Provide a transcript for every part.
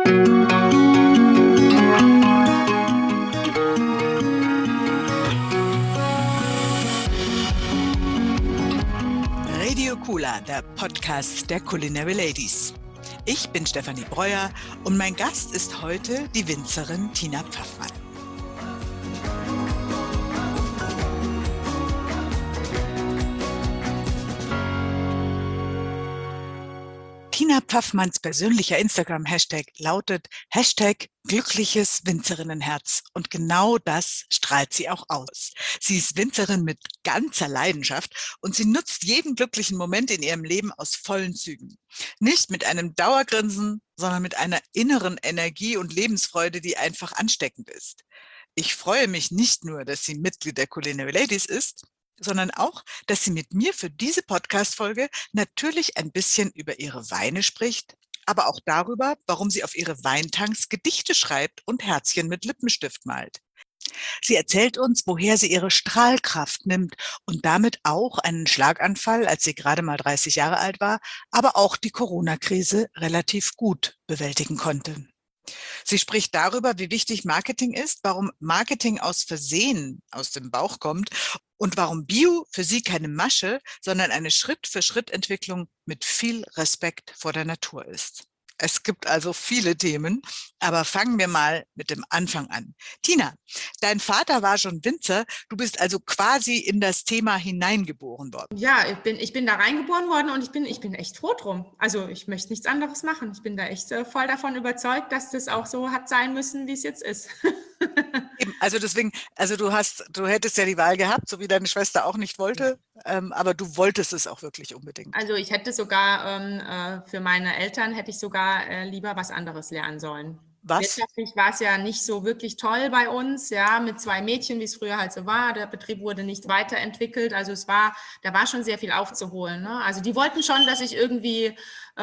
Radio Kula, der Podcast der Culinary Ladies. Ich bin Stefanie Breuer und mein Gast ist heute die Winzerin Tina Pfaffmann. Tina Pfaffmanns persönlicher Instagram-Hashtag lautet #glückliches Winzerinnenherz und genau das strahlt sie auch aus. Sie ist Winzerin mit ganzer Leidenschaft und sie nutzt jeden glücklichen Moment in ihrem Leben aus vollen Zügen. Nicht mit einem Dauergrinsen, sondern mit einer inneren Energie und Lebensfreude, die einfach ansteckend ist. Ich freue mich nicht nur, dass sie Mitglied der Culinary Ladies ist, sondern auch, dass sie mit mir für diese Podcast-Folge natürlich ein bisschen über ihre Weine spricht, aber auch darüber, warum sie auf ihre Weintanks Gedichte schreibt und Herzchen mit Lippenstift malt. Sie erzählt uns, woher sie ihre Strahlkraft nimmt und damit auch einen Schlaganfall, als sie gerade mal 30 Jahre alt war, aber auch die Corona-Krise relativ gut bewältigen konnte. Sie spricht darüber, wie wichtig Marketing ist, warum Marketing aus Versehen aus dem Bauch kommt und warum Bio für sie keine Masche, sondern eine Schritt-für-Schritt-Entwicklung mit viel Respekt vor der Natur ist. Es gibt also viele Themen, aber fangen wir mal mit dem Anfang an. Tina, dein Vater war schon Winzer, du bist also quasi in das Thema hineingeboren worden. Ja, ich bin da reingeboren worden und ich bin echt froh drum. Also ich möchte nichts anderes machen. Ich bin da echt voll davon überzeugt, dass das auch so hat sein müssen, wie es jetzt ist. Eben, also deswegen, also du hättest ja die Wahl gehabt, so wie deine Schwester auch nicht wollte, aber du wolltest es auch wirklich unbedingt. Also ich hätte sogar für meine Eltern hätte ich sogar lieber was anderes lernen sollen. Was? Wirtschaftlich war es ja nicht so wirklich toll bei uns, ja, mit 2 Mädchen, wie es früher halt so war. Der Betrieb wurde nicht weiterentwickelt, also da war schon sehr viel aufzuholen, ne? Also die wollten schon, dass ich irgendwie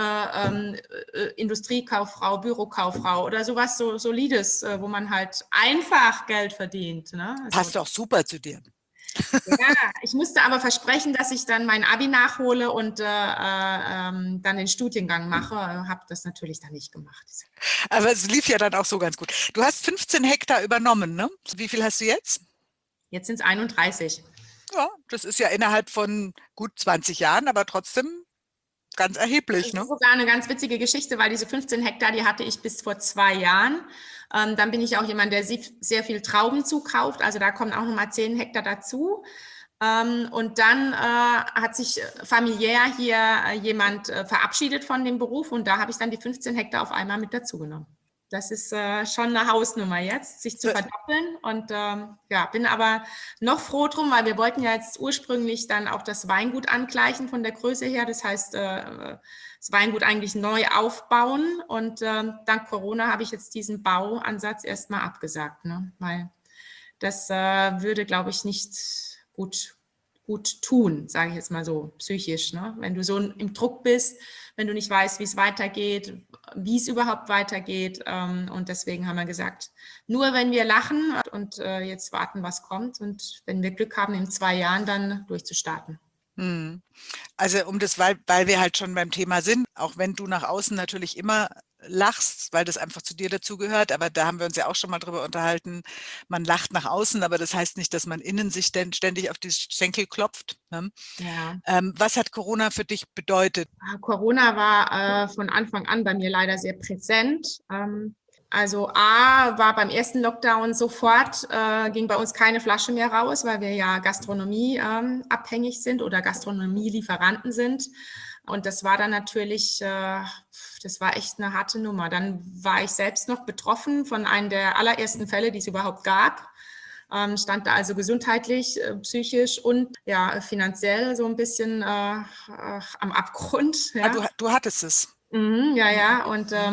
Industriekauffrau, Bürokauffrau oder sowas so Solides, wo man halt einfach Geld verdient, ne? Also, Passt auch super zu dir. ja, ich musste aber versprechen, dass ich dann mein Abi nachhole und dann den Studiengang mache. Habe das natürlich dann nicht gemacht. Aber es lief ja dann auch so ganz gut. Du hast 15 Hektar übernommen, ne? Wie viel hast du jetzt? Jetzt sind es 31. Ja, das ist ja innerhalb von gut 20 Jahren, aber trotzdem ganz erheblich, Das ne? ist sogar eine ganz witzige Geschichte, weil diese 15 Hektar, die hatte ich bis vor 2 Jahren. Dann bin ich auch jemand, der sehr viel Trauben zukauft. Also da kommen auch nochmal 10 Hektar dazu. Und dann hat sich familiär hier jemand verabschiedet von dem Beruf und da habe ich dann die 15 Hektar auf einmal mit dazugenommen. Das ist schon eine Hausnummer jetzt, sich zu verdoppeln. Und ja, bin aber noch froh drum, weil wir wollten ja jetzt ursprünglich dann auch das Weingut angleichen von der Größe her. Das heißt, das Weingut eigentlich neu aufbauen. Und dank Corona habe ich jetzt diesen Bauansatz erstmal abgesagt, ne? Weil das würde, glaube ich, nicht gut tun, sage ich jetzt mal so, psychisch, ne? Wenn du so im Druck bist, wenn du nicht weißt, wie es weitergeht, wie es überhaupt weitergeht. Und deswegen haben wir gesagt, nur wenn wir lachen und jetzt warten, was kommt und wenn wir Glück haben, in 2 Jahren dann durchzustarten. Also weil wir halt schon beim Thema sind, auch wenn du nach außen natürlich immer lachst, weil das einfach zu dir dazugehört, aber da haben wir uns ja auch schon mal drüber unterhalten, man lacht nach außen, aber das heißt nicht, dass man innen sich denn ständig auf die Schenkel klopft, ne? Ja. Was hat Corona für dich bedeutet? Corona war von Anfang an bei mir leider sehr präsent. Also A war beim ersten Lockdown sofort, ging bei uns keine Flasche mehr raus, weil wir ja Gastronomie abhängig sind oder Gastronomielieferanten sind. Und das war dann natürlich, das war echt eine harte Nummer. Dann war ich selbst noch betroffen von einem der allerersten Fälle, die es überhaupt gab. Stand da also gesundheitlich, psychisch und ja, finanziell so ein bisschen am Abgrund. Ja. Du hattest es. Ja.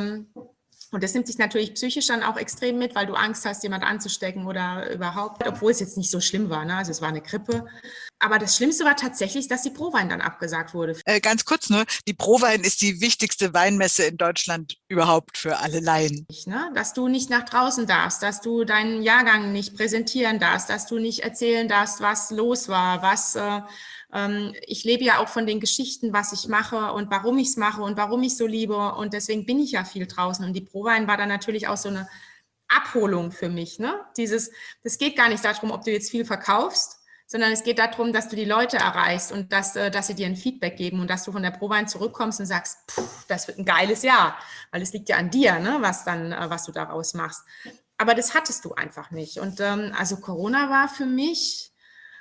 Und das nimmt sich natürlich psychisch dann auch extrem mit, weil du Angst hast, jemand anzustecken oder überhaupt, obwohl es jetzt nicht so schlimm war, ne? Also es war eine Grippe. Aber das Schlimmste war tatsächlich, dass die Prowein dann abgesagt wurde. Ganz kurz nur, die Prowein ist die wichtigste Weinmesse in Deutschland überhaupt für alle Laien. Ne? Dass du nicht nach draußen darfst, dass du deinen Jahrgang nicht präsentieren darfst, dass du nicht erzählen darfst, was los war, ich lebe ja auch von den Geschichten, was ich mache und warum ich es mache und warum ich so liebe. Und deswegen bin ich ja viel draußen. Und die Prowein war dann natürlich auch so eine Abholung für mich. Ne? Das geht gar nicht darum, ob du jetzt viel verkaufst, sondern es geht darum, dass du die Leute erreichst und dass sie dir ein Feedback geben und dass du von der Prowein zurückkommst und sagst, das wird ein geiles Jahr, weil es liegt ja an dir, ne, was du daraus machst. Aber das hattest du einfach nicht. Und also Corona war für mich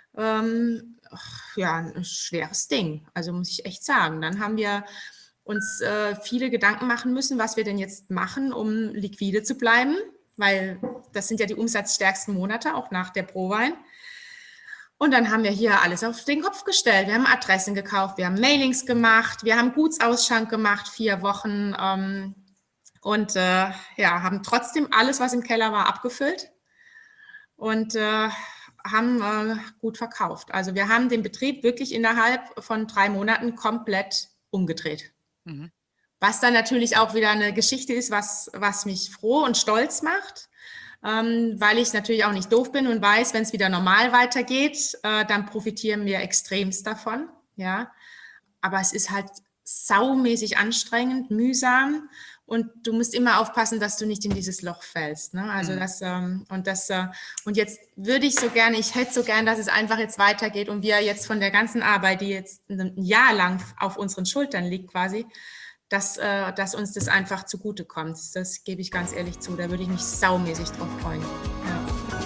ein schweres Ding, also muss ich echt sagen. Dann haben wir uns viele Gedanken machen müssen, was wir denn jetzt machen, um liquide zu bleiben, weil das sind ja die umsatzstärksten Monate, auch nach der Prowein. Und dann haben wir hier alles auf den Kopf gestellt. Wir haben Adressen gekauft, wir haben Mailings gemacht, wir haben Gutsausschank gemacht, 4 Wochen und haben trotzdem alles, was im Keller war, abgefüllt und haben gut verkauft. Also wir haben den Betrieb wirklich innerhalb von 3 Monaten komplett umgedreht. Mhm. Was dann natürlich auch wieder eine Geschichte ist, was mich froh und stolz macht. Weil ich natürlich auch nicht doof bin und weiß, wenn es wieder normal weitergeht, dann profitieren wir extremst davon, ja. Aber es ist halt saumäßig anstrengend, mühsam und du musst immer aufpassen, dass du nicht in dieses Loch fällst, ne? Also und jetzt ich hätte so gern, dass es einfach jetzt weitergeht und wir jetzt von der ganzen Arbeit, die jetzt ein Jahr lang auf unseren Schultern liegt quasi, dass uns das einfach zugutekommt. Das gebe ich ganz ehrlich zu. Da würde ich mich saumäßig drauf freuen. Ja.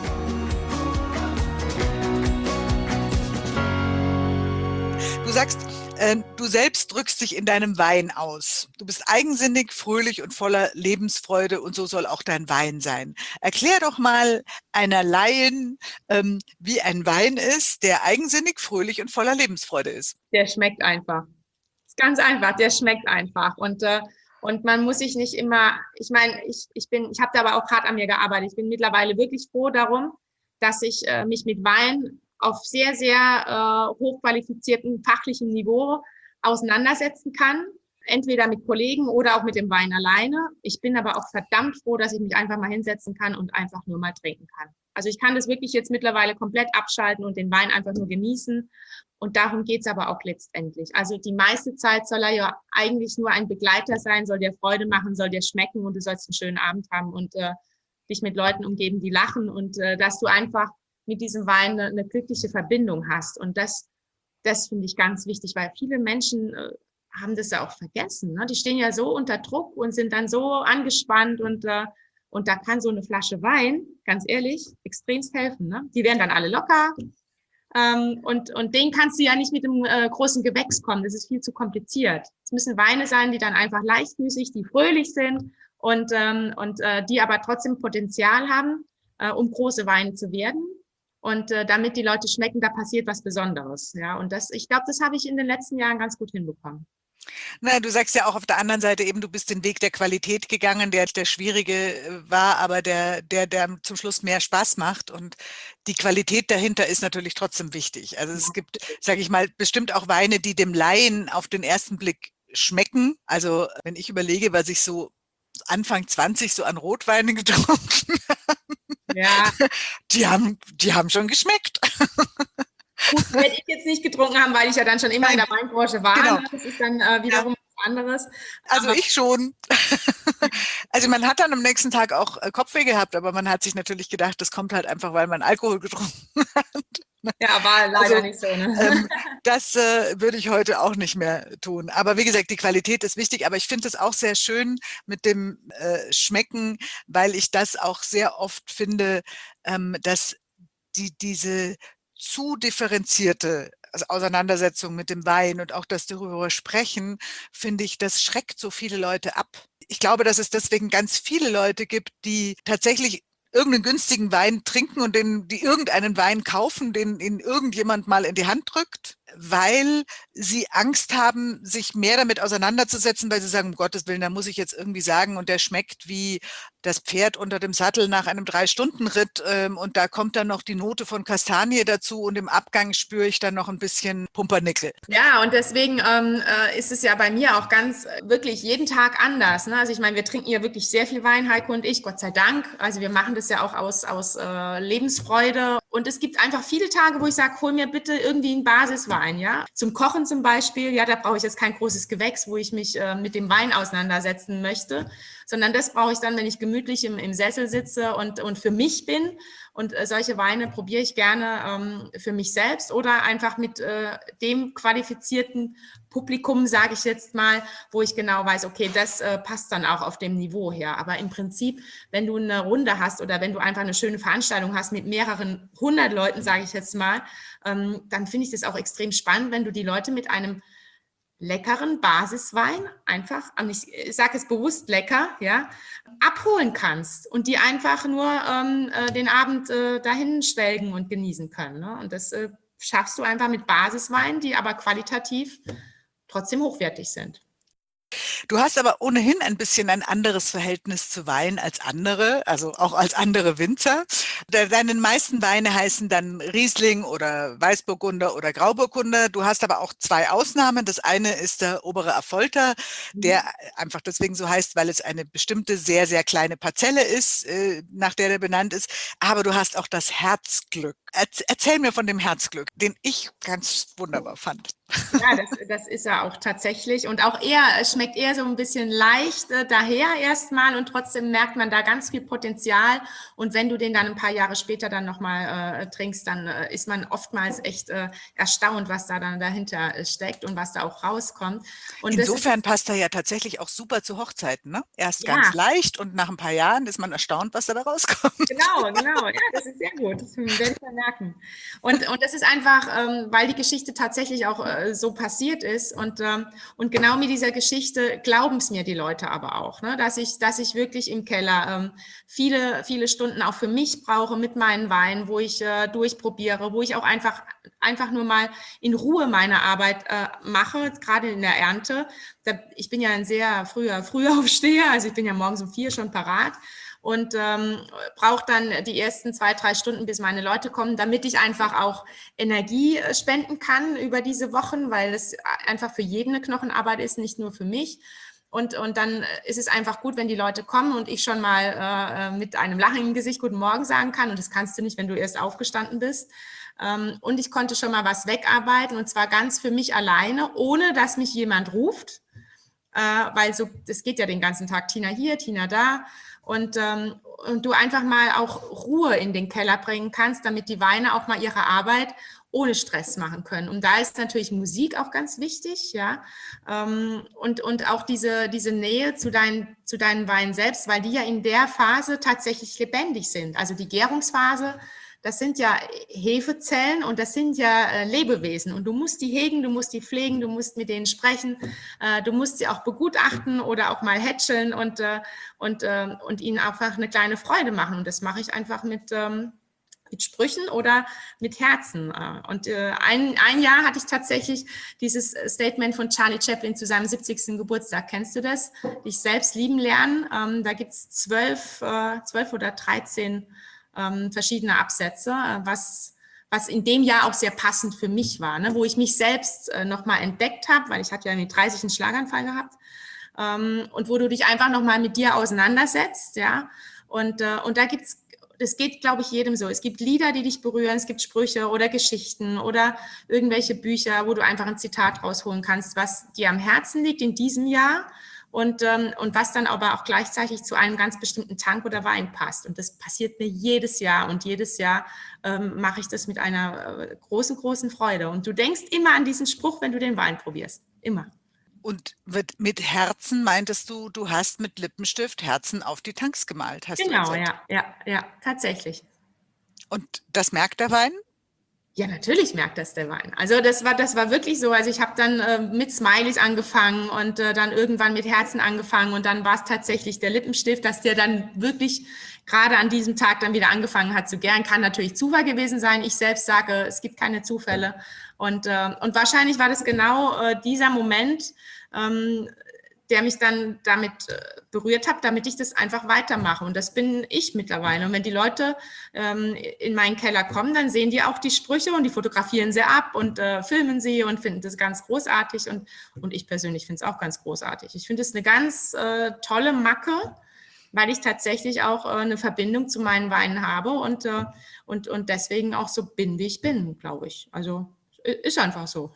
Du sagst, du selbst drückst dich in deinem Wein aus. Du bist eigensinnig, fröhlich und voller Lebensfreude und so soll auch dein Wein sein. Erklär doch mal einer Laien, wie ein Wein ist, der eigensinnig, fröhlich und voller Lebensfreude ist. Der schmeckt einfach. Ganz einfach, der schmeckt einfach. Und man muss sich nicht immer, ich meine, ich habe da aber auch hart an mir gearbeitet. Ich bin mittlerweile wirklich froh darum, dass ich mich mit Wein auf sehr, sehr hochqualifiziertem fachlichem Niveau auseinandersetzen kann. Entweder mit Kollegen oder auch mit dem Wein alleine. Ich bin aber auch verdammt froh, dass ich mich einfach mal hinsetzen kann und einfach nur mal trinken kann. Also ich kann das wirklich jetzt mittlerweile komplett abschalten und den Wein einfach nur genießen. Und darum geht's aber auch letztendlich. Also die meiste Zeit soll er ja eigentlich nur ein Begleiter sein, soll dir Freude machen, soll dir schmecken und du sollst einen schönen Abend haben und dich mit Leuten umgeben, die lachen und dass du einfach mit diesem Wein eine glückliche Verbindung hast. Und das finde ich ganz wichtig, weil viele Menschen haben das ja auch vergessen. Ne? Die stehen ja so unter Druck und sind dann so angespannt und da kann so eine Flasche Wein, ganz ehrlich, extremst helfen. Ne? Die werden dann alle locker. Und den kannst du ja nicht mit einem großen Gewächs kommen. Das ist viel zu kompliziert. Es müssen Weine sein, die dann einfach leichtfüßig, die fröhlich sind und die aber trotzdem Potenzial haben, um große Weine zu werden. Und damit die Leute schmecken, da passiert was Besonderes. Ja, und ich glaube, das habe ich in den letzten Jahren ganz gut hinbekommen. Na, du sagst ja auch auf der anderen Seite eben, du bist den Weg der Qualität gegangen, der schwierige war, aber der zum Schluss mehr Spaß macht. Und die Qualität dahinter ist natürlich trotzdem wichtig. Also es gibt, sage ich mal, bestimmt auch Weine, die dem Laien auf den ersten Blick schmecken. Also wenn ich überlege, was ich so Anfang 20 so an Rotweinen getrunken habe, ja. die haben schon geschmeckt. Gut, werde ich jetzt nicht getrunken haben, weil ich ja dann schon immer in der Weinbranche war. Genau. Das ist dann wiederum was anderes. Also aber ich schon. Also man hat dann am nächsten Tag auch Kopfweh gehabt, aber man hat sich natürlich gedacht, das kommt halt einfach, weil man Alkohol getrunken hat. Ja, war leider nicht so. Ne? Das würde ich heute auch nicht mehr tun. Aber wie gesagt, die Qualität ist wichtig. Aber ich finde es auch sehr schön mit dem Schmecken, weil ich das auch sehr oft finde, dass diese zu differenzierte Auseinandersetzung mit dem Wein und auch das darüber sprechen, finde ich, das schreckt so viele Leute ab. Ich glaube, dass es deswegen ganz viele Leute gibt, die tatsächlich irgendeinen günstigen Wein trinken und die irgendeinen Wein kaufen, den ihnen irgendjemand mal in die Hand drückt, weil sie Angst haben, sich mehr damit auseinanderzusetzen, weil sie sagen, um Gottes Willen, da muss ich jetzt irgendwie sagen, und der schmeckt wie das Pferd unter dem Sattel nach einem 3-Stunden-Ritt und da kommt dann noch die Note von Kastanie dazu und im Abgang spüre ich dann noch ein bisschen Pumpernickel. Ja, und deswegen ist es ja bei mir auch ganz wirklich jeden Tag anders. Ne? Also ich meine, wir trinken ja wirklich sehr viel Wein, Heiko und ich, Gott sei Dank. Also wir machen das ja auch aus Lebensfreude. Und es gibt einfach viele Tage, wo ich sage, hol mir bitte irgendwie einen Basiswein, ja. Zum Kochen zum Beispiel, ja, da brauche ich jetzt kein großes Gewächs, wo ich mich mit dem Wein auseinandersetzen möchte, sondern das brauche ich dann, wenn ich gemütlich im Sessel sitze und für mich bin. Und solche Weine probiere ich gerne für mich selbst oder einfach mit dem qualifizierten Publikum, sage ich jetzt mal, wo ich genau weiß, okay, das passt dann auch auf dem Niveau her. Aber im Prinzip, wenn du eine Runde hast oder wenn du einfach eine schöne Veranstaltung hast mit mehreren 100 Leuten, sage ich jetzt mal, dann finde ich das auch extrem spannend, wenn du die Leute mit einem leckeren Basiswein einfach, ich sage es bewusst lecker, ja, abholen kannst und die einfach nur den Abend dahin schwelgen und genießen können. Ne? Und das schaffst du einfach mit Basiswein, die aber qualitativ trotzdem hochwertig sind. Du hast aber ohnehin ein bisschen ein anderes Verhältnis zu Wein als andere, also auch als andere Winzer. Deine meisten Weine heißen dann Riesling oder Weißburgunder oder Grauburgunder. Du hast aber auch 2 Ausnahmen. Das eine ist der Obere Affolter, der einfach deswegen so heißt, weil es eine bestimmte sehr, sehr kleine Parzelle ist, nach der benannt ist. Aber du hast auch das Herzglück. Erzähl mir von dem Herzglück, den ich ganz wunderbar fand. Ja, das ist er auch tatsächlich. Und auch es schmeckt eher so ein bisschen leicht daher erstmal und trotzdem merkt man da ganz viel Potenzial. Und wenn du den dann ein paar Jahre später dann nochmal trinkst, dann ist man oftmals echt erstaunt, was da dann dahinter steckt und was da auch rauskommt. Und Insofern passt er ja tatsächlich auch super zu Hochzeiten, ne? Erst ganz ja, leicht und nach ein paar Jahren ist man erstaunt, was dabei rauskommt. genau. Ja, das ist sehr gut. Das werde ich mal merken. Und das ist einfach, weil die Geschichte tatsächlich auch so passiert ist. Und genau mit dieser Geschichte glauben es mir die Leute aber auch, ne? Dass ich wirklich im Keller viele, viele Stunden auch für mich brauche mit meinen Weinen, wo ich durchprobiere, wo ich auch einfach nur mal in Ruhe meine Arbeit mache, gerade in der Ernte. Ich bin ja ein sehr früher Aufsteher, also ich bin ja morgens um 4 schon parat und brauche dann die ersten 2, 3 Stunden, bis meine Leute kommen, damit ich einfach auch Energie spenden kann über diese Wochen, weil es einfach für jeden eine Knochenarbeit ist, nicht nur für mich. Und dann ist es einfach gut, wenn die Leute kommen und ich schon mal mit einem Lachen im Gesicht Guten Morgen sagen kann. Und das kannst du nicht, wenn du erst aufgestanden bist. Und ich konnte schon mal was wegarbeiten und zwar ganz für mich alleine, ohne dass mich jemand ruft. Weil das geht ja den ganzen Tag, Tina hier, Tina da. Und du einfach mal auch Ruhe in den Keller bringen kannst, damit die Weine auch mal ihre Arbeit ohne Stress machen können. Und da ist natürlich Musik auch ganz wichtig, ja. Und auch diese Nähe zu deinen Weinen selbst, weil die ja in der Phase tatsächlich lebendig sind. Also die Gärungsphase, das sind ja Hefezellen und das sind ja Lebewesen. Und du musst die hegen, du musst die pflegen, du musst mit denen sprechen, du musst sie auch begutachten oder auch mal hätscheln und ihnen einfach eine kleine Freude machen. Und das mache ich einfach mit Sprüchen oder mit Herzen. Und ein Jahr hatte ich tatsächlich dieses Statement von Charlie Chaplin zu seinem 70. Geburtstag. Kennst du das? Dich selbst lieben lernen. Da gibt es 12 oder 13 verschiedene Absätze, was in dem Jahr auch sehr passend für mich war, ne? Wo ich mich selbst nochmal entdeckt habe, weil ich hatte ja mit 30 einen Schlaganfall gehabt und wo du dich einfach nochmal mit dir auseinandersetzt, ja. Und da gibt's, das geht, glaube ich, jedem so. Es gibt Lieder, die dich berühren, es gibt Sprüche oder Geschichten oder irgendwelche Bücher, wo du einfach ein Zitat rausholen kannst, was dir am Herzen liegt in diesem Jahr und was dann aber auch gleichzeitig zu einem ganz bestimmten Tank oder Wein passt. Und das passiert mir jedes Jahr und jedes Jahr mache ich das mit einer großen, großen Freude. Und du denkst immer an diesen Spruch, wenn du den Wein probierst. Immer. Und mit Herzen meintest du, du hast mit Lippenstift Herzen auf die Tanks gemalt, hast du Genau, erzählt. ja, tatsächlich. Und das merkt der Wein? Ja, natürlich merkt das der Wein. Also das war wirklich so. Also ich habe dann mit Smileys angefangen und dann irgendwann mit Herzen angefangen und dann war es tatsächlich der Lippenstift, dass der dann wirklich gerade an diesem Tag dann wieder angefangen hat zu gären. Kann natürlich Zufall gewesen sein. Ich selbst sage, es gibt keine Zufälle. Und wahrscheinlich war das genau dieser Moment, der mich dann damit berührt hat, damit ich das einfach weitermache. Und das bin ich mittlerweile. Und wenn die Leute in meinen Keller kommen, dann sehen die auch die Sprüche und die fotografieren sie ab und filmen sie und finden das ganz großartig. Und ich persönlich finde es auch ganz großartig. Ich finde es eine ganz tolle Macke, weil ich tatsächlich auch eine Verbindung zu meinen Weinen habe und deswegen auch so bin, wie ich bin, glaube ich. Also ist einfach so.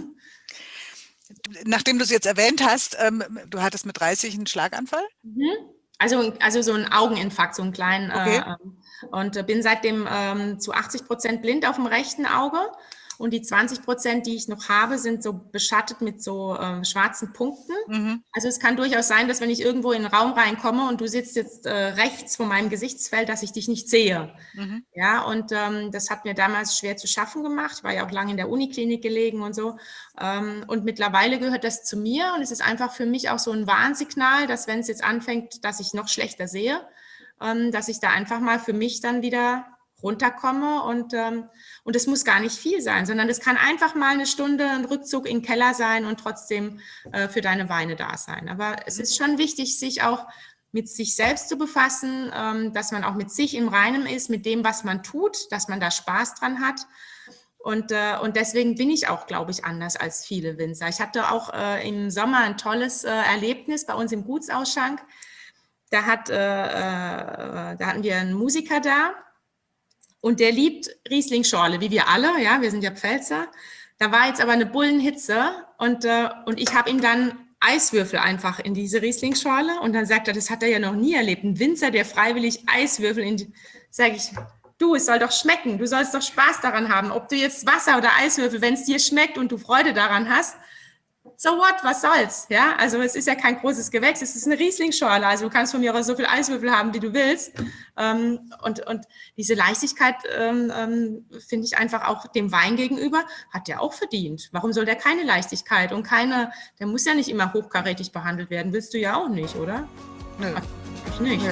Nachdem du es jetzt erwähnt hast, du hattest mit 30 einen Schlaganfall? Mhm. Also so ein Augeninfarkt, so einen kleinen. Okay. Und bin seitdem zu 80% blind auf dem rechten Auge. Und die 20%, die ich noch habe, sind so beschattet mit so schwarzen Punkten. Mhm. Also es kann durchaus sein, dass wenn ich irgendwo in einen Raum reinkomme und du sitzt jetzt rechts von meinem Gesichtsfeld, dass ich dich nicht sehe. Mhm. Ja, und das hat mir damals schwer zu schaffen gemacht. Ich war ja auch lange in der Uniklinik gelegen und so. Und mittlerweile gehört das zu mir und es ist einfach für mich auch so ein Warnsignal, dass wenn es jetzt anfängt, dass ich noch schlechter sehe, dass ich da einfach mal für mich dann wieder runterkomme und es muss gar nicht viel sein, sondern es kann einfach mal eine Stunde ein Rückzug in den Keller sein und trotzdem für deine Weine da sein. Aber es ist schon wichtig, sich auch mit sich selbst zu befassen, dass man auch mit sich im Reinen ist, mit dem, was man tut, dass man da Spaß dran hat. Und deswegen bin ich auch, glaube ich, anders als viele Winzer. Ich hatte auch im Sommer ein tolles Erlebnis bei uns im Gutsausschank. Da hatten wir einen Musiker da und der liebt Riesling-Schorle, wie wir alle, ja, wir sind ja Pfälzer. Da war jetzt aber eine Bullenhitze und ich habe ihm dann Eiswürfel einfach in diese Riesling-Schorle und dann sagt er, das hat er ja noch nie erlebt. Ein Winzer, der freiwillig Eiswürfel sage ich, du, es soll doch schmecken, du sollst doch Spaß daran haben, ob du jetzt Wasser oder Eiswürfel, wenn es dir schmeckt und du Freude daran hast, so what, was soll's, ja, also es ist ja kein großes Gewächs, es ist eine Riesling-Schorle, also du kannst von mir aus so viel Eiswürfel haben, wie du willst und diese Leichtigkeit finde ich einfach auch dem Wein gegenüber, hat der auch verdient. Warum soll der keine Leichtigkeit und der muss ja nicht immer hochkarätig behandelt werden, willst du ja auch nicht, oder? Nö. Ach, ich nicht. Nö.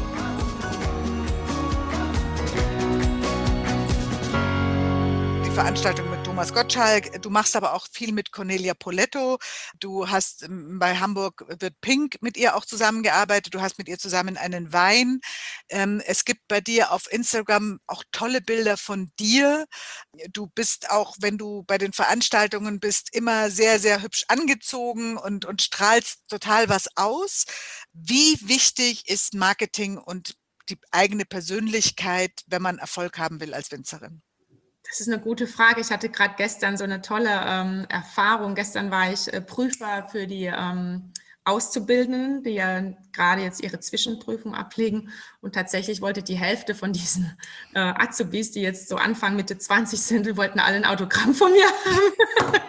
Veranstaltung mit Thomas Gottschalk. Du machst aber auch viel mit Cornelia Poletto. Du hast bei Hamburg wird Pink mit ihr auch zusammengearbeitet. Du hast mit ihr zusammen einen Wein. Es gibt bei dir auf Instagram auch tolle Bilder von dir. Du bist auch, wenn du bei den Veranstaltungen bist, immer sehr, sehr hübsch angezogen und strahlst total was aus. Wie wichtig ist Marketing und die eigene Persönlichkeit, wenn man Erfolg haben will als Winzerin? Das ist eine gute Frage. Ich hatte gerade gestern so eine tolle Erfahrung. Gestern war ich Prüfer für die Auszubildenden, die ja gerade jetzt ihre Zwischenprüfung ablegen. Und tatsächlich wollte die Hälfte von diesen Azubis, die jetzt so Anfang, Mitte 20 sind, die wollten alle ein Autogramm von mir haben.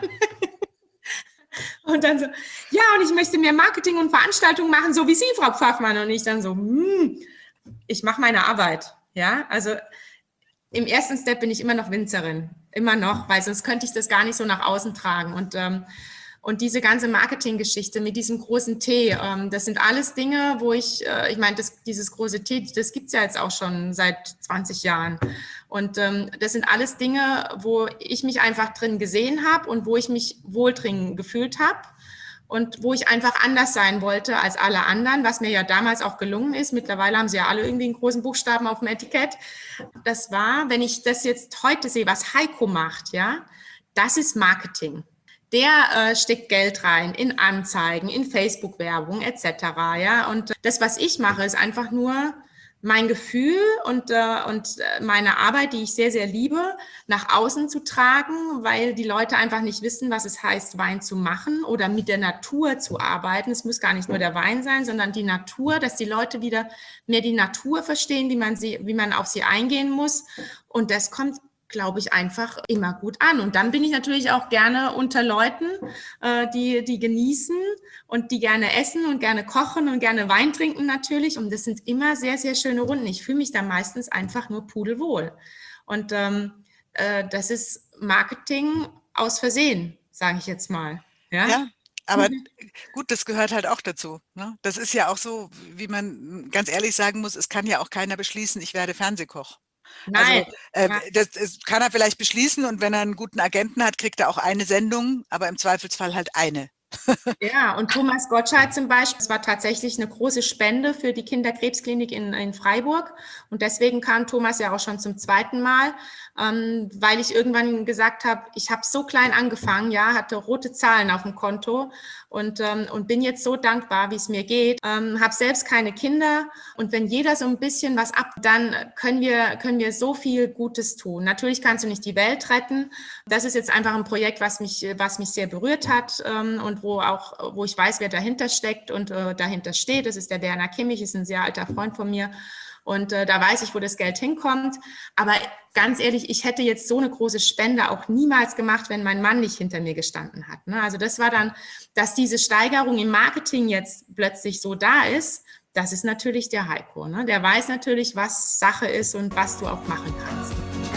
Und dann so, ja, und ich möchte mehr Marketing und Veranstaltungen machen, so wie Sie, Frau Pfaffmann. Und ich dann so, ich mache meine Arbeit. Ja, also im ersten Step bin ich immer noch Winzerin, immer noch, weil sonst könnte ich das gar nicht so nach außen tragen. Und diese ganze Marketinggeschichte mit diesem großen T, das sind alles Dinge, wo ich meine, dieses große T, das gibt es ja jetzt auch schon seit 20 Jahren. Und das sind alles Dinge, wo ich mich einfach drin gesehen habe und wo ich mich wohl drin gefühlt habe. Und wo ich einfach anders sein wollte als alle anderen, was mir ja damals auch gelungen ist. Mittlerweile haben sie ja alle irgendwie einen großen Buchstaben auf dem Etikett. Das war, wenn ich das jetzt heute sehe, was Heiko macht, ja, das ist Marketing. Der steckt Geld rein in Anzeigen, in Facebook-Werbung etc. Ja, und das, was ich mache, ist einfach nur mein Gefühl und meine Arbeit, die ich sehr, sehr liebe, nach außen zu tragen, weil die Leute einfach nicht wissen, was es heißt, Wein zu machen oder mit der Natur zu arbeiten. Es muss gar nicht nur der Wein sein, sondern die Natur, dass die Leute wieder mehr die Natur verstehen, wie man auf sie eingehen muss. Und das kommt, glaube ich, einfach immer gut an. Und dann bin ich natürlich auch gerne unter Leuten, die genießen und die gerne essen und gerne kochen und gerne Wein trinken natürlich. Und das sind immer sehr, sehr schöne Runden. Ich fühle mich da meistens einfach nur pudelwohl. Und das ist Marketing aus Versehen, sage ich jetzt mal. Ja, aber gut, das gehört halt auch dazu. Ne? Das ist ja auch so, wie man ganz ehrlich sagen muss, es kann ja auch keiner beschließen, ich werde Fernsehkoch. Nein. Also das kann er vielleicht beschließen und wenn er einen guten Agenten hat, kriegt er auch eine Sendung, aber im Zweifelsfall halt eine. Ja, und Thomas Gottschalk zum Beispiel, das war tatsächlich eine große Spende für die Kinderkrebsklinik in Freiburg. Und deswegen kam Thomas ja auch schon zum zweiten Mal, weil ich irgendwann gesagt habe, ich habe so klein angefangen, ja, hatte rote Zahlen auf dem Konto und bin jetzt so dankbar, wie es mir geht. Habe selbst keine Kinder und wenn jeder so ein bisschen was ab, dann können wir so viel Gutes tun. Natürlich kannst du nicht die Welt retten. Das ist jetzt einfach ein Projekt, was mich sehr berührt hat und wo ich weiß, wer dahinter steckt und dahinter steht. Das ist der Werner Kimmich, ist ein sehr alter Freund von mir. Und da weiß ich, wo das Geld hinkommt. Aber ganz ehrlich, ich hätte jetzt so eine große Spende auch niemals gemacht, wenn mein Mann nicht hinter mir gestanden hat. Ne? Also das war dann, dass diese Steigerung im Marketing jetzt plötzlich so da ist, das ist natürlich der Heiko. Ne? Der weiß natürlich, was Sache ist und was du auch machen kannst.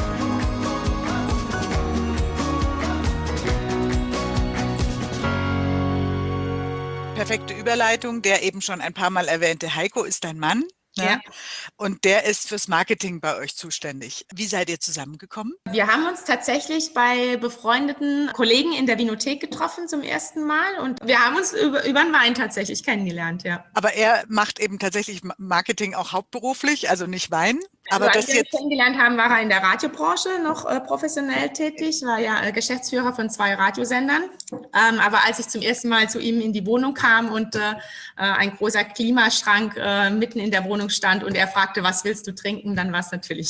Perfekte Überleitung. Der eben schon ein paar Mal erwähnte Heiko ist dein Mann, ne? Ja. Und der ist fürs Marketing bei euch zuständig. Wie seid ihr zusammengekommen? Wir haben uns tatsächlich bei befreundeten Kollegen in der Vinothek getroffen zum ersten Mal und wir haben uns über den Wein tatsächlich kennengelernt, ja. Aber er macht eben tatsächlich Marketing auch hauptberuflich, also nicht Wein. Also Aber als das wir uns jetzt, kennengelernt haben, war er in der Radiobranche noch professionell tätig, war ja Geschäftsführer von 2 Radiosendern. Aber als ich zum ersten Mal zu ihm in die Wohnung kam und ein großer Klimaschrank mitten in der Wohnung stand und er fragte, was willst du trinken, dann war es natürlich.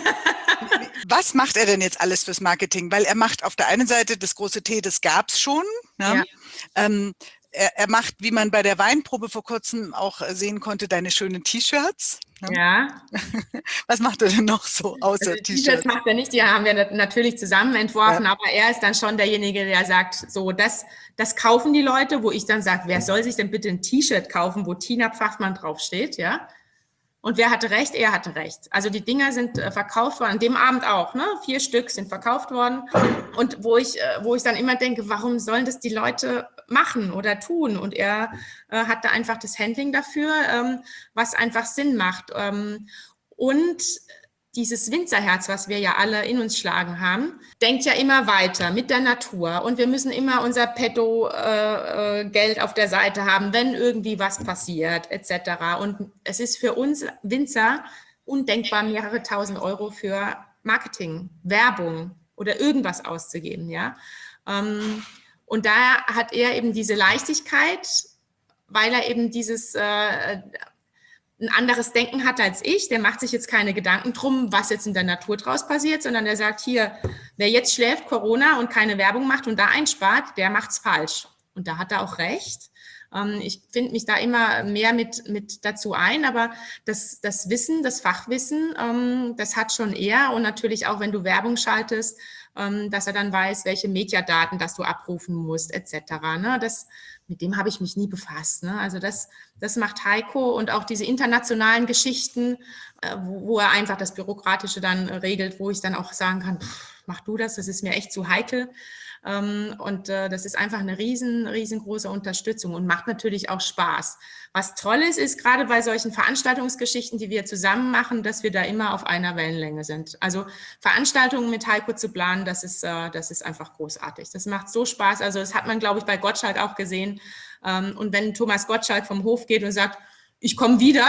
was macht er denn jetzt alles fürs Marketing? Weil er macht auf der einen Seite das große T, das gab's schon, ne? Ja. Er macht, wie man bei der Weinprobe vor kurzem auch sehen konnte, deine schönen T-Shirts, ne? Ja. Was macht er denn noch so Also außer die T-Shirts T-Shirts? macht er nicht, die haben wir natürlich zusammen Ja. entworfen, aber er ist dann schon derjenige, der sagt, so, das kaufen die Leute, wo ich dann sage, wer soll sich denn bitte ein T-Shirt kaufen, wo Tina Pfaffmann draufsteht, ja? Und wer hatte recht? Er hatte recht. Also die Dinger sind verkauft worden, an dem Abend auch, ne? 4 Stück sind verkauft worden. Und wo ich dann immer denke, warum sollen das die Leute machen oder tun? Und er hat da einfach das Handling dafür, was einfach Sinn macht. Und dieses Winzerherz, was wir ja alle in uns schlagen haben, denkt ja immer weiter mit der Natur. Und wir müssen immer unser Petto-Geld auf der Seite haben, wenn irgendwie was passiert, etc. Und es ist für uns Winzer undenkbar, mehrere tausend Euro für Marketing, Werbung oder irgendwas auszugeben. Ja? Und da hat er eben diese Leichtigkeit, weil er eben dieses ein anderes Denken hat als ich, der macht sich jetzt keine Gedanken drum, was jetzt in der Natur draus passiert, sondern der sagt, hier, wer jetzt schläft, Corona und keine Werbung macht und da einspart, der macht's falsch. Und da hat er auch recht. Ich finde mich da immer mehr mit dazu ein, aber das Wissen, das Fachwissen, das hat schon er und natürlich auch, wenn du Werbung schaltest, dass er dann weiß, welche Mediadaten, dass du abrufen musst, etc. Ne? Mit dem habe ich mich nie befasst. Ne? Also das macht Heiko und auch diese internationalen Geschichten, wo er einfach das Bürokratische dann regelt, wo ich dann auch sagen kann, mach du das ist mir echt zu heikel. Und das ist einfach eine riesengroße Unterstützung und macht natürlich auch Spaß. Was toll ist gerade bei solchen Veranstaltungsgeschichten, die wir zusammen machen, dass wir da immer auf einer Wellenlänge sind. Also Veranstaltungen mit Heiko zu planen, das ist einfach großartig. Das macht so Spaß. Also das hat man, glaube ich, bei Gottschalk auch gesehen. Und wenn Thomas Gottschalk vom Hof geht und sagt, ich komme wieder,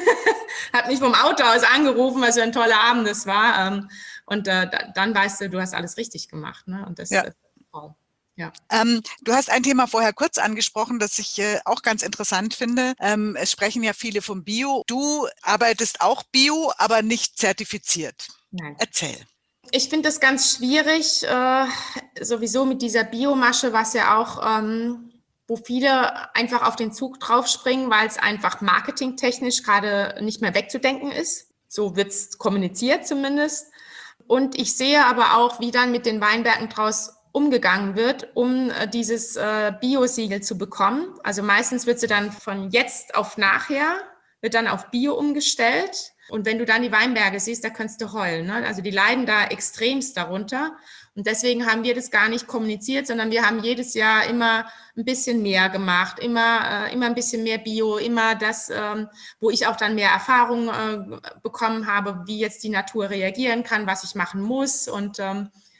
hat mich vom Auto aus angerufen, was für ein toller Abend das war. Und dann weißt du hast alles richtig gemacht. Ne? Und das ist toll. Ja. Du hast ein Thema vorher kurz angesprochen, das ich auch ganz interessant finde. Es sprechen ja viele vom Bio. Du arbeitest auch Bio, aber nicht zertifiziert. Nein. Erzähl. Ich finde das ganz schwierig, sowieso mit dieser Biomasche, was ja auch, wo viele einfach auf den Zug draufspringen, weil es einfach marketingtechnisch gerade nicht mehr wegzudenken ist. So wird es kommuniziert zumindest. Und ich sehe aber auch, wie dann mit den Weinbergen draus umgegangen wird, um dieses Bio-Siegel zu bekommen. Also meistens wird sie dann von jetzt auf nachher, wird dann auf Bio umgestellt. Und wenn du dann die Weinberge siehst, da kannst du heulen. Ne? Also die leiden da extremst darunter. Und deswegen haben wir das gar nicht kommuniziert, sondern wir haben jedes Jahr immer ein bisschen mehr gemacht, immer ein bisschen mehr Bio, immer das, wo ich auch dann mehr Erfahrung bekommen habe, wie jetzt die Natur reagieren kann, was ich machen muss. Und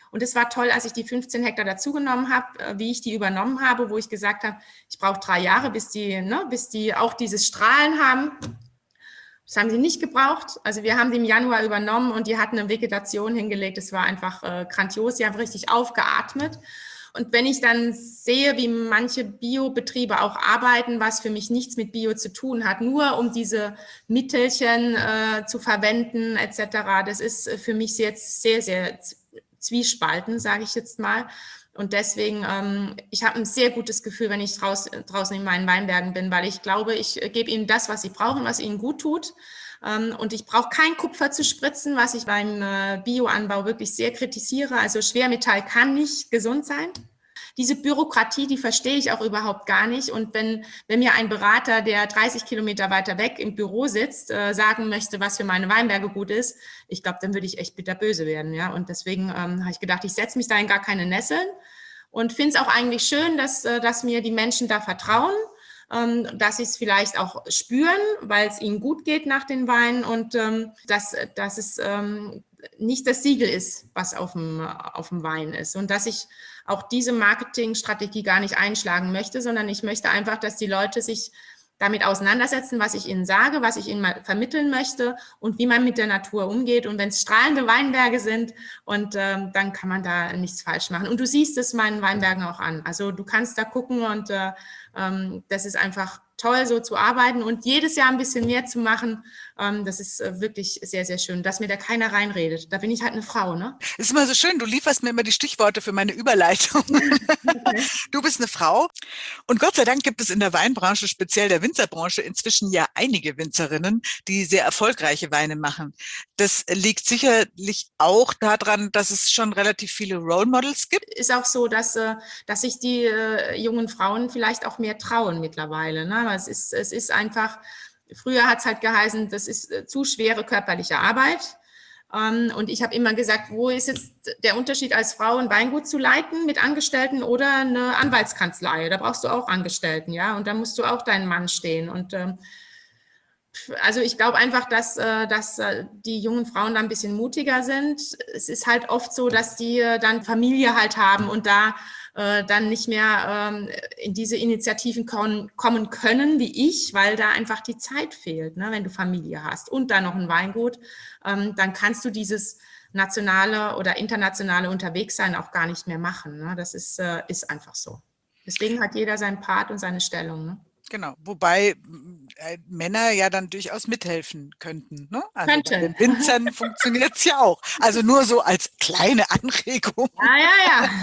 Und es war toll, als ich die 15 Hektar dazugenommen habe, wie ich die übernommen habe, wo ich gesagt habe, ich brauche 3 Jahre, bis die auch dieses Strahlen haben. Das haben sie nicht gebraucht. Also wir haben die im Januar übernommen und die hatten eine Vegetation hingelegt. Es war einfach grandios. Sie haben richtig aufgeatmet. Und wenn ich dann sehe, wie manche Biobetriebe auch arbeiten, was für mich nichts mit Bio zu tun hat, nur um diese Mittelchen zu verwenden etc., das ist für mich jetzt sehr, sehr zwiespalten, sage ich jetzt mal. Und deswegen, ich habe ein sehr gutes Gefühl, wenn ich draußen in meinen Weinbergen bin, weil ich glaube, ich gebe ihnen das, was sie brauchen, was ihnen gut tut. Und ich brauche kein Kupfer zu spritzen, was ich beim Bioanbau wirklich sehr kritisiere. Also Schwermetall kann nicht gesund sein. Diese Bürokratie, die verstehe ich auch überhaupt gar nicht. Und wenn mir ein Berater, der 30 Kilometer weiter weg im Büro sitzt, sagen möchte, was für meine Weinberge gut ist, ich glaube, dann würde ich echt bitterböse werden. Ja? Und deswegen habe ich gedacht, ich setze mich da in gar keine Nesseln und finde es auch eigentlich schön, dass mir die Menschen da vertrauen, dass sie es vielleicht auch spüren, weil es ihnen gut geht nach den Weinen und dass es nicht das Siegel ist, was auf dem Wein ist. Und dass ich auch diese Marketingstrategie gar nicht einschlagen möchte, sondern ich möchte einfach, dass die Leute sich damit auseinandersetzen, was ich ihnen sage, was ich ihnen mal vermitteln möchte und wie man mit der Natur umgeht. Und wenn es strahlende Weinberge sind, und dann kann man da nichts falsch machen. Und du siehst es meinen Weinbergen auch an. Also du kannst da gucken und das ist einfach toll, so zu arbeiten und jedes Jahr ein bisschen mehr zu machen. Das ist wirklich sehr, sehr schön, dass mir da keiner reinredet. Da bin ich halt eine Frau, ne? Es ist immer so schön, du lieferst mir immer die Stichworte für meine Überleitung. Okay. Du bist eine Frau und Gott sei Dank gibt es in der Weinbranche, speziell der Winzerbranche, inzwischen ja einige Winzerinnen, die sehr erfolgreiche Weine machen. Das liegt sicherlich auch daran, dass es schon relativ viele Role Models gibt. Ist auch so, dass sich die jungen Frauen vielleicht auch mehr trauen mittlerweile. Ne? Es ist einfach, früher hat es halt geheißen, das ist zu schwere körperliche Arbeit. Und ich habe immer gesagt, wo ist jetzt der Unterschied als Frau, ein Weingut zu leiten mit Angestellten oder eine Anwaltskanzlei? Da brauchst du auch Angestellten, ja, und da musst du auch deinen Mann stehen. Und also ich glaube einfach, dass die jungen Frauen da ein bisschen mutiger sind. Es ist halt oft so, dass die dann Familie halt haben und da dann nicht mehr in diese Initiativen kommen können wie ich, weil da einfach die Zeit fehlt, ne? Wenn du Familie hast und dann noch ein Weingut, dann kannst du dieses nationale oder internationale Unterwegssein auch gar nicht mehr machen. Ne? Das ist einfach so. Deswegen hat jeder seinen Part und seine Stellung. Ne? Genau, wobei Männer ja dann durchaus mithelfen könnten. Ne? Also bei Könnten. den Winzern funktioniert es ja auch. Also nur so als kleine Anregung. Ja, ja,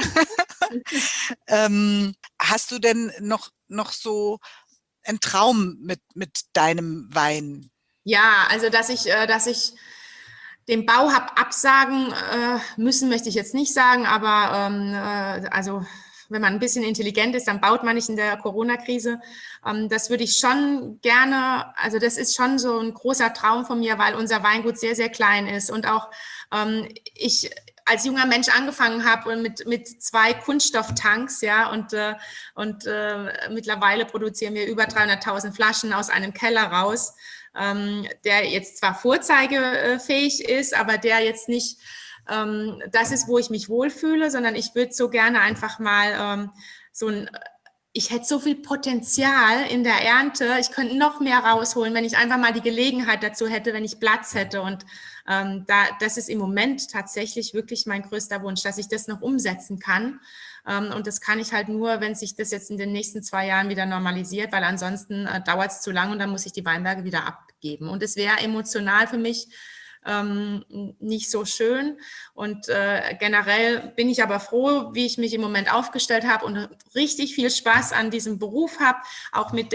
ja. Hast du denn noch so einen Traum mit deinem Wein? Ja, also dass ich den Bau habe absagen müssen, möchte ich jetzt nicht sagen, aber also wenn man ein bisschen intelligent ist, dann baut man nicht in der Corona-Krise. Das würde ich schon gerne, also das ist schon so ein großer Traum von mir, weil unser Weingut sehr, sehr klein ist und auch ich als junger Mensch angefangen habe mit 2 Kunststofftanks, ja, und mittlerweile produzieren wir über 300.000 Flaschen aus einem Keller raus, der jetzt zwar vorzeigefähig ist, aber der jetzt nicht das ist, wo ich mich wohlfühle, sondern ich würde so gerne einfach mal ich hätte so viel Potenzial in der Ernte, ich könnte noch mehr rausholen, wenn ich einfach mal die Gelegenheit dazu hätte, wenn ich Platz hätte. Und das ist im Moment tatsächlich wirklich mein größter Wunsch, dass ich das noch umsetzen kann. Und das kann ich halt nur, wenn sich das jetzt in den nächsten 2 Jahren wieder normalisiert, weil ansonsten dauert es zu lang und dann muss ich die Weinberge wieder abgeben. Und es wäre emotional für mich nicht so schön. Und generell bin ich aber froh, wie ich mich im Moment aufgestellt habe und richtig viel Spaß an diesem Beruf habe, auch mit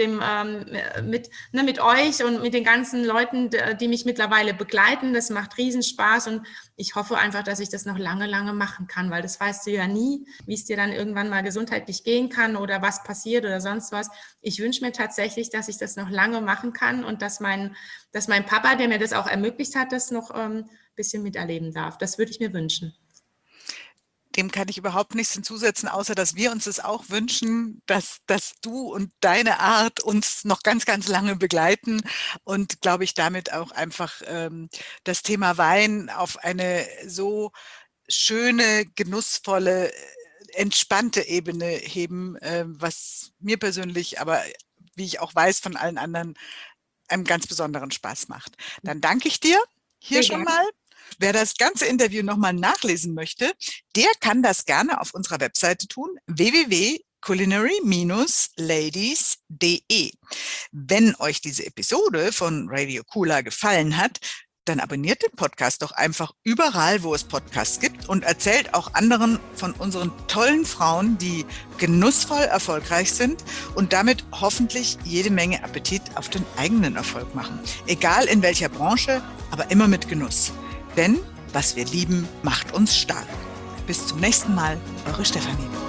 euch und mit den ganzen Leuten, die mich mittlerweile begleiten. Das macht riesen Spaß und ich hoffe einfach, dass ich das noch lange, lange machen kann, weil das weißt du ja nie, wie es dir dann irgendwann mal gesundheitlich gehen kann oder was passiert oder sonst was. Ich wünsche mir tatsächlich, dass ich das noch lange machen kann und dass mein Papa, der mir das auch ermöglicht hat, das noch ein bisschen miterleben darf. Das würde ich mir wünschen. Dem kann ich überhaupt nichts hinzusetzen, außer dass wir uns das auch wünschen, dass du und deine Art uns noch ganz, ganz lange begleiten und, glaube ich, damit auch einfach das Thema Wein auf eine so schöne, genussvolle, entspannte Ebene heben, was mir persönlich, aber wie ich auch weiß von allen anderen, einen ganz besonderen Spaß macht. Dann danke ich dir hier Sehr schon gerne. mal. Wer das ganze Interview nochmal nachlesen möchte, der kann das gerne auf unserer Webseite tun, www.culinary-ladies.de. Wenn euch diese Episode von Radio Kula gefallen hat, dann abonniert den Podcast doch einfach überall, wo es Podcasts gibt und erzählt auch anderen von unseren tollen Frauen, die genussvoll erfolgreich sind und damit hoffentlich jede Menge Appetit auf den eigenen Erfolg machen. Egal in welcher Branche, aber immer mit Genuss. Denn was wir lieben, macht uns stark. Bis zum nächsten Mal, eure Stefanie.